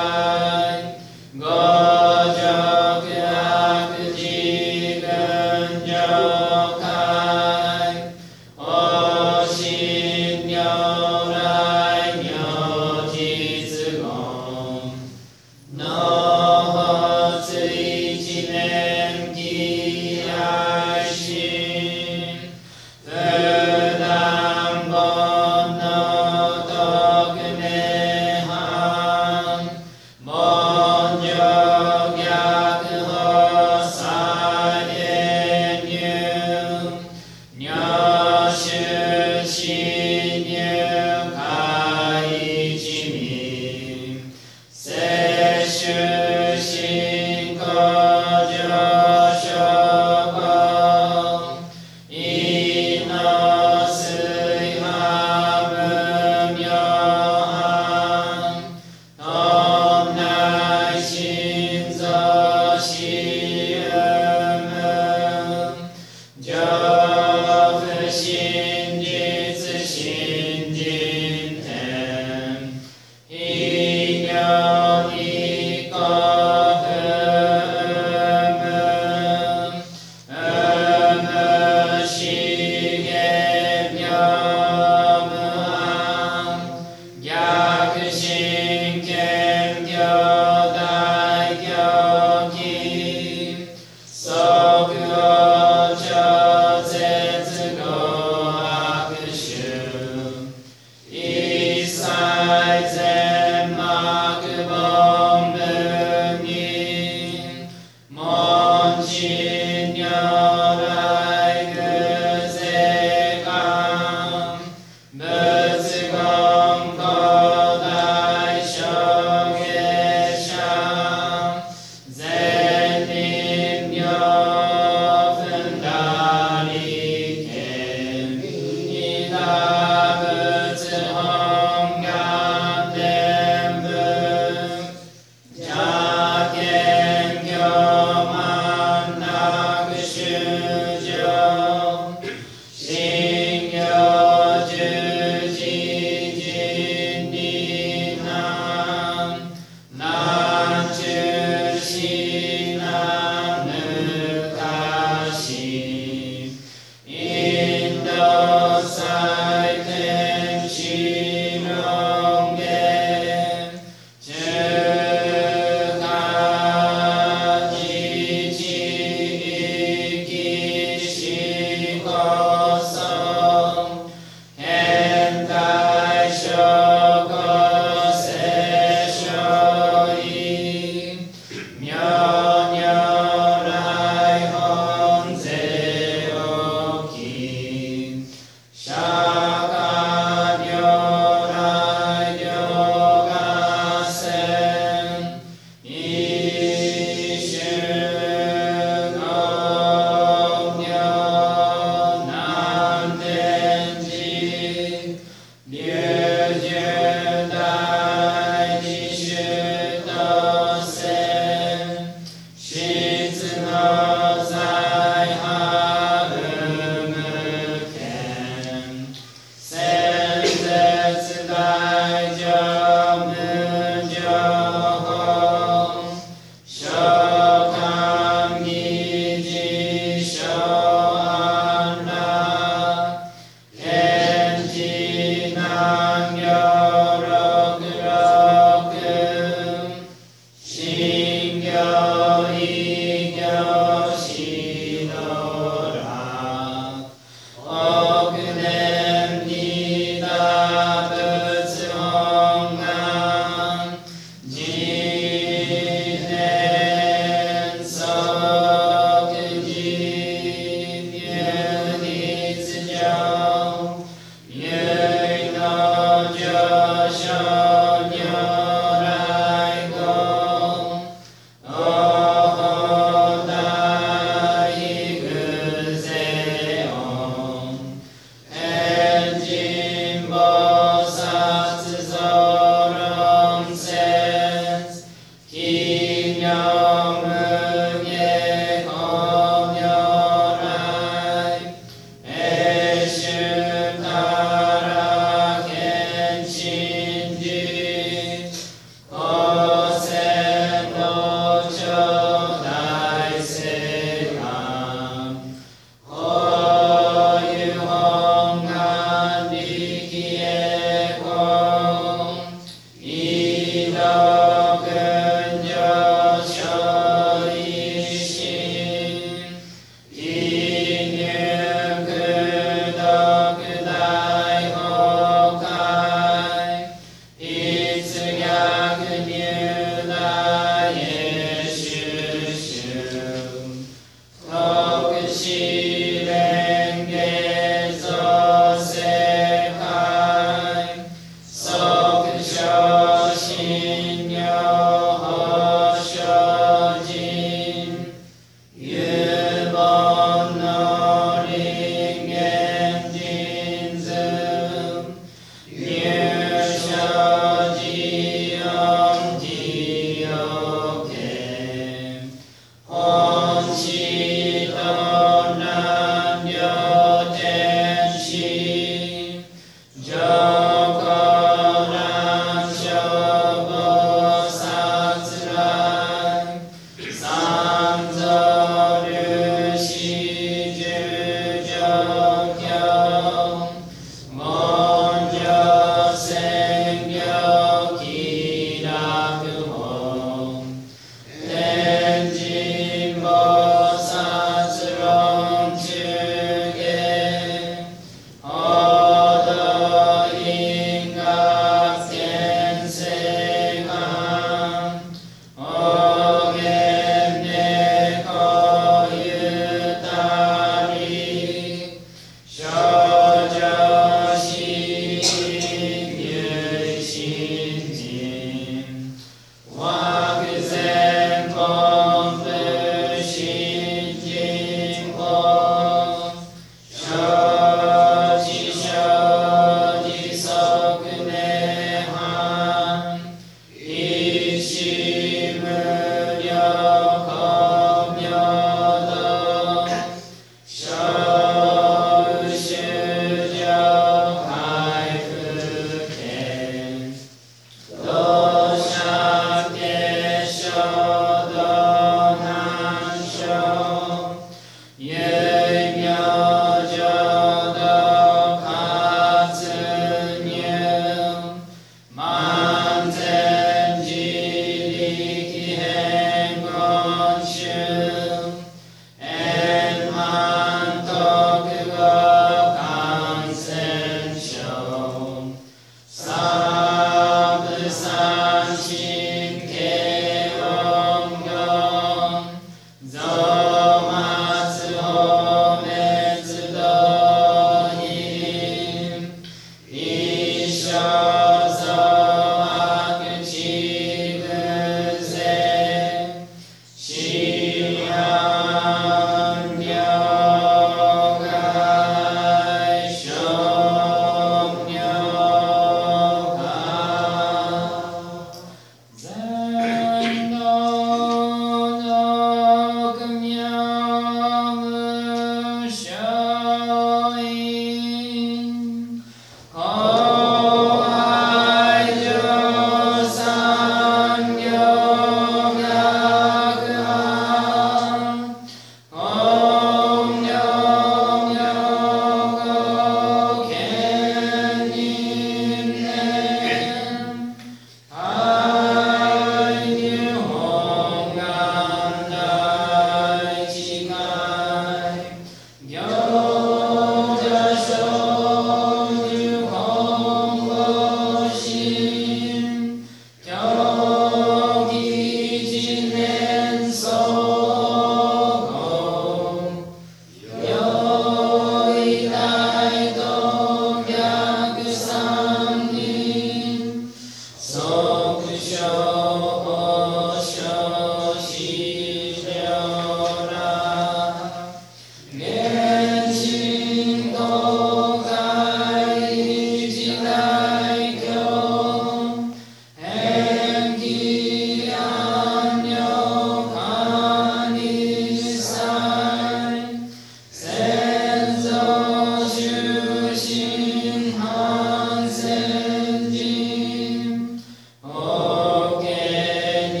おけに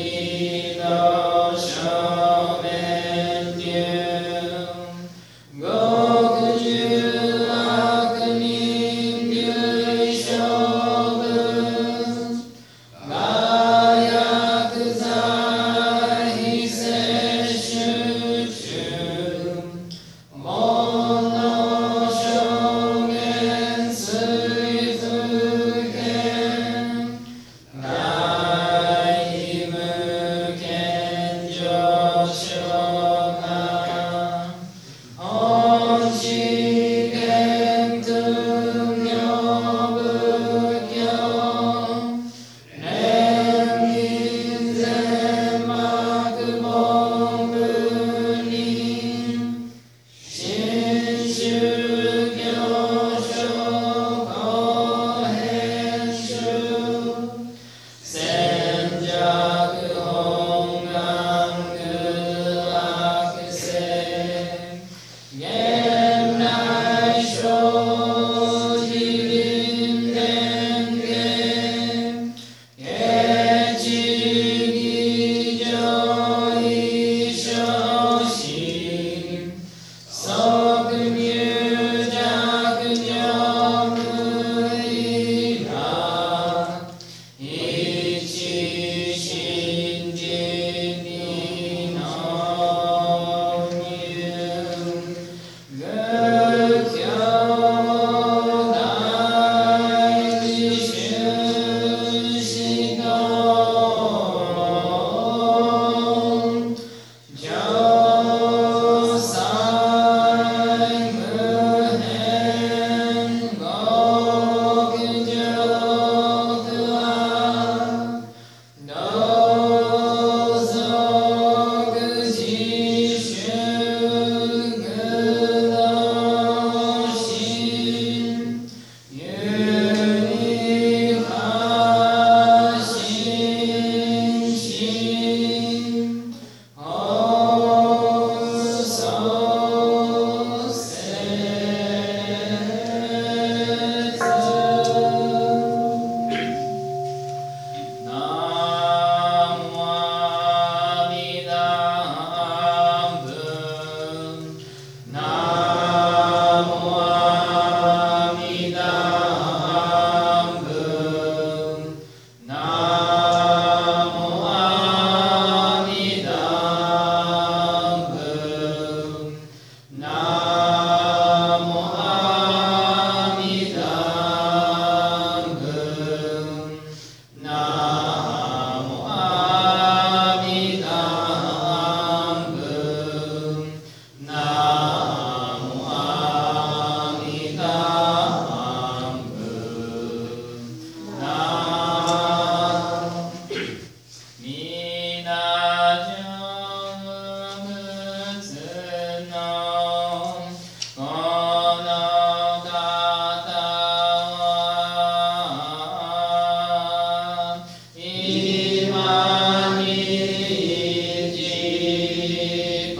이만이지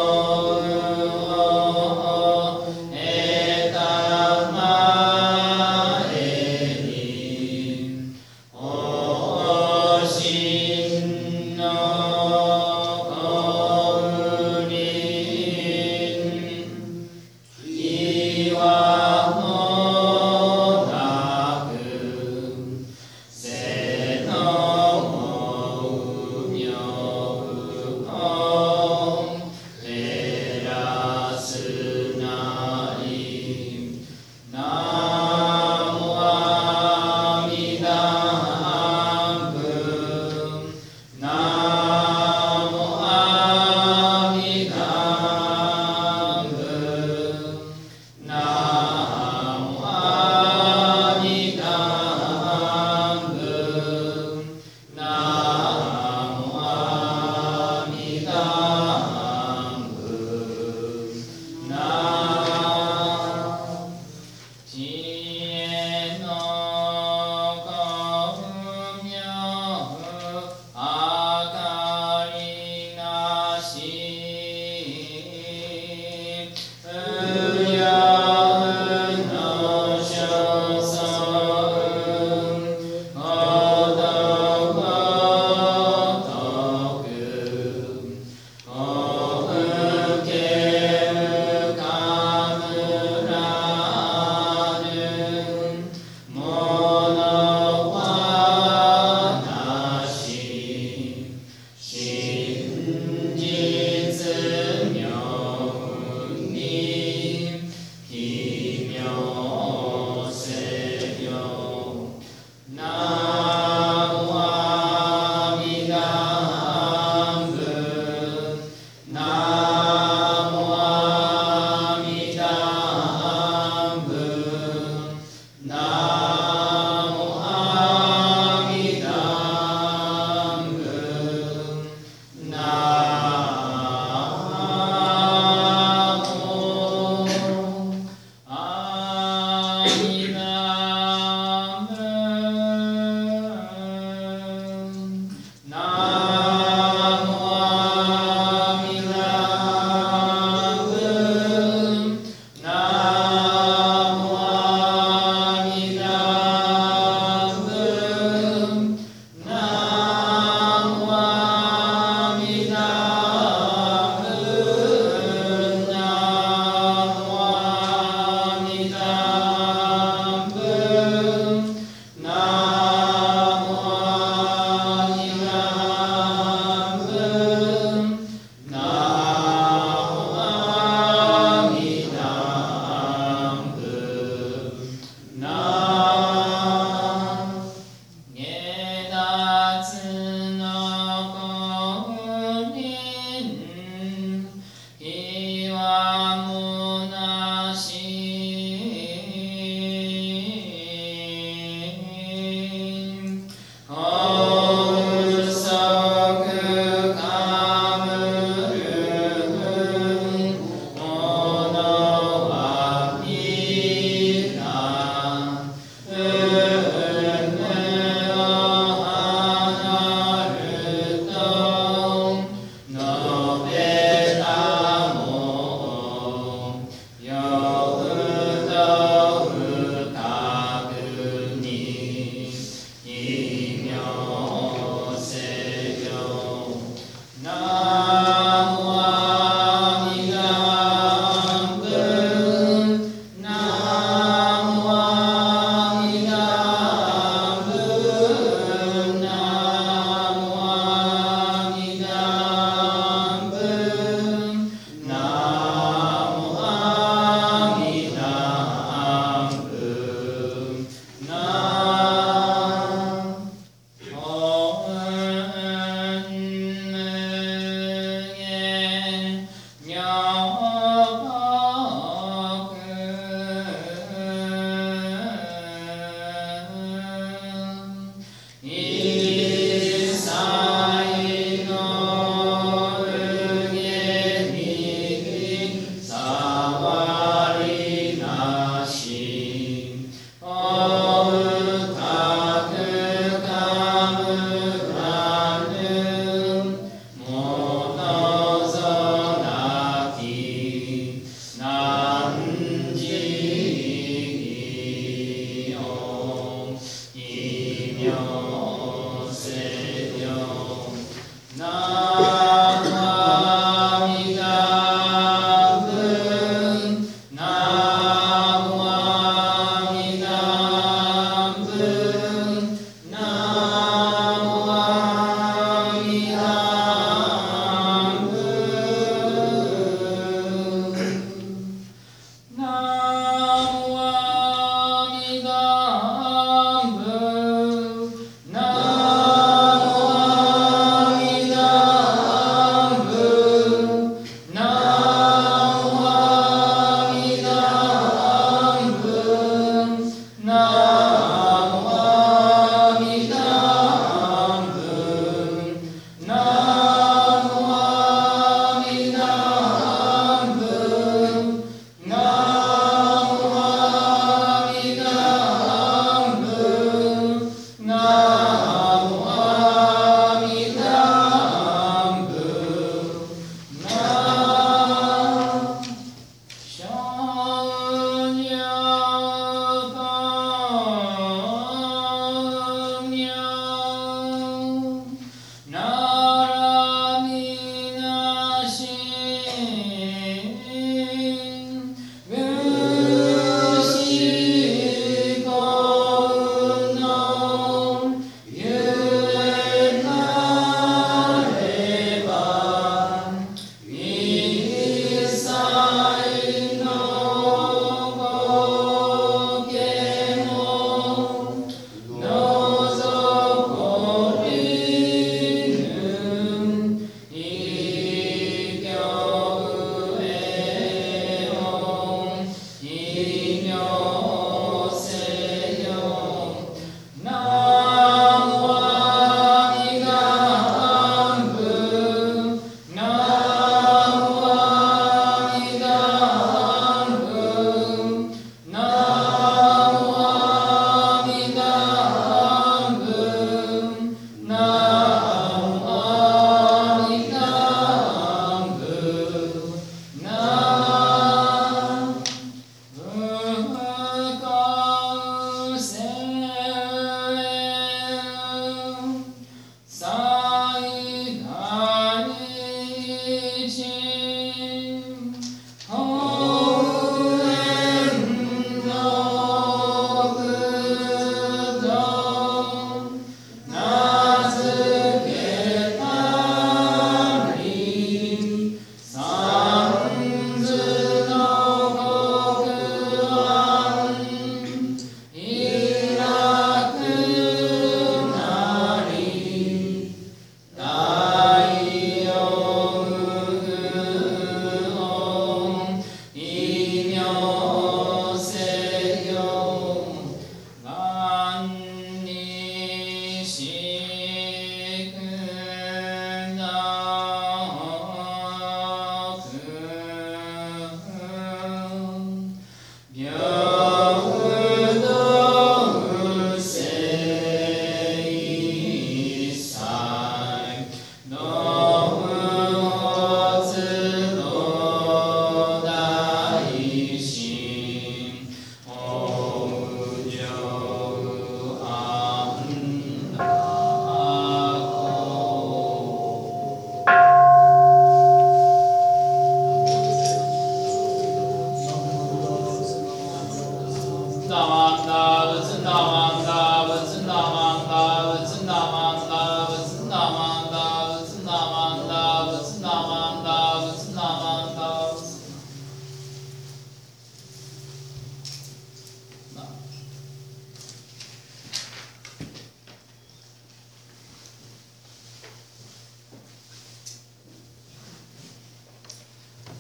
거어 에타마에니 오신노 거울인 이와 호나금 세노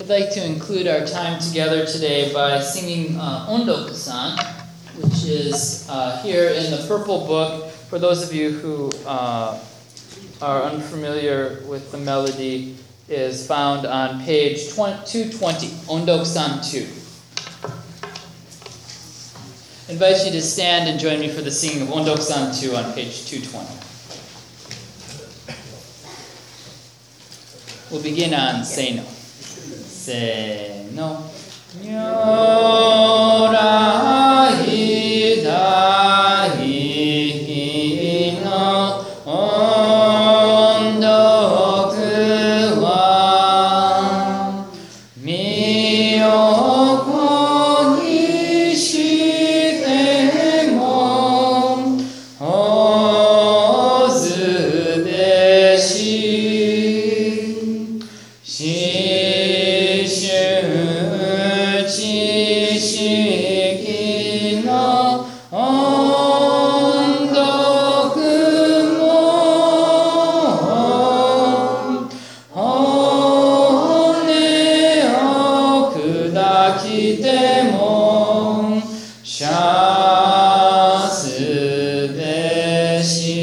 I'd like to include our time together today by singing uh, Ondoku-san, which is uh, here in the Purple Book. For those of you who uh, are unfamiliar with the melody, is found on page two twenty, Ondoku-san two. I invite you to stand and join me for the singing of Ondoku-san two on page two twenty. We'll begin on Sei no. Sei no. Nyorai dai no ondoku wa miyoko ni shite mo ozu deshi. Shishu chishiki no ondoku mo hone o kudakite mo shasu deshi.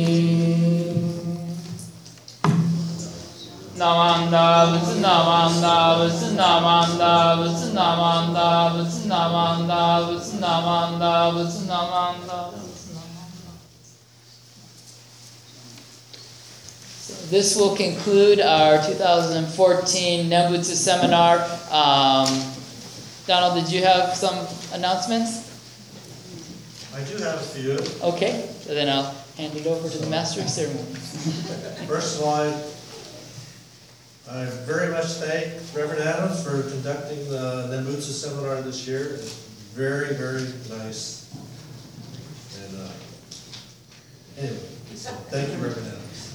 Namanda, butsu namanda, butsu namanda, butsu namanda, butsu namanda, butsu namanda, butsu namanda, butsu namanda. So this will conclude our two thousand fourteen Nembutsu seminar. Um, Donald, did you have some announcements? I do have a few. Okay, so then I'll hand it over to the master of ceremony. First of all, I, I very much thank Reverend Adams for conducting the Nembutsu seminar this year. It's very, very nice. And uh, anyway, so thank you, Reverend Adams.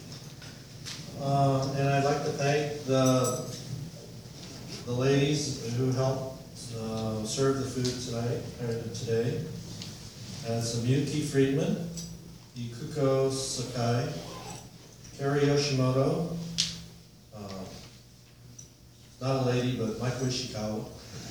Uh, and I'd like to thank the the ladies who helped uh, serve the food tonight or today. That's Miyuki Friedman, Ikuko Sakai, Kari Yoshimoto, uh, not a lady, but Michael Ishikawa,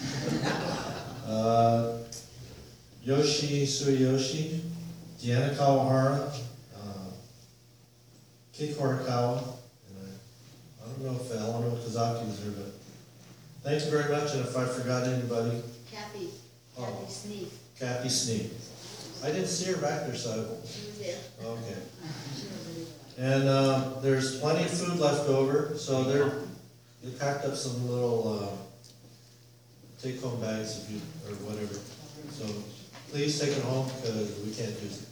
uh, Yoshi Suyoshi, Deanna Kawahara, uh, Kei Horikawa, and I, I don't know if Eleanor Kazaki was there, but thank you very much, and if I forgot anybody, Kathy, Oh. Kathy Sneak. Kathy Sneak. I didn't see her back there, so She was there. okay. And uh, there's plenty of food left over, so they're, they packed up some little uh, take-home bags if you, or whatever. So please take it home because we can't use it.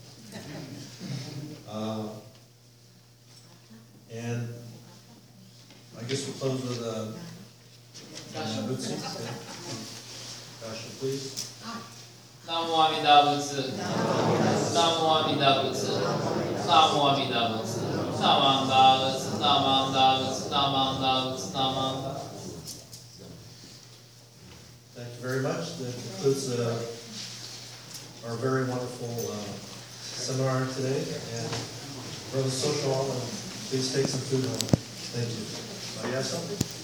Uh, and I guess we'll close with uh, uh, Butsu. Kasha, please. Namo Amida Butsu. Namo Amida Butsu. Namo Amida Butsu. Namanda Butsu. Namanda Butsu. Namanda Butsu. Namanda. Thank you very much. That concludes uh, our very wonderful uh, seminar today. And for the social, uh, please take some food home. Thank you. Oh, you have something?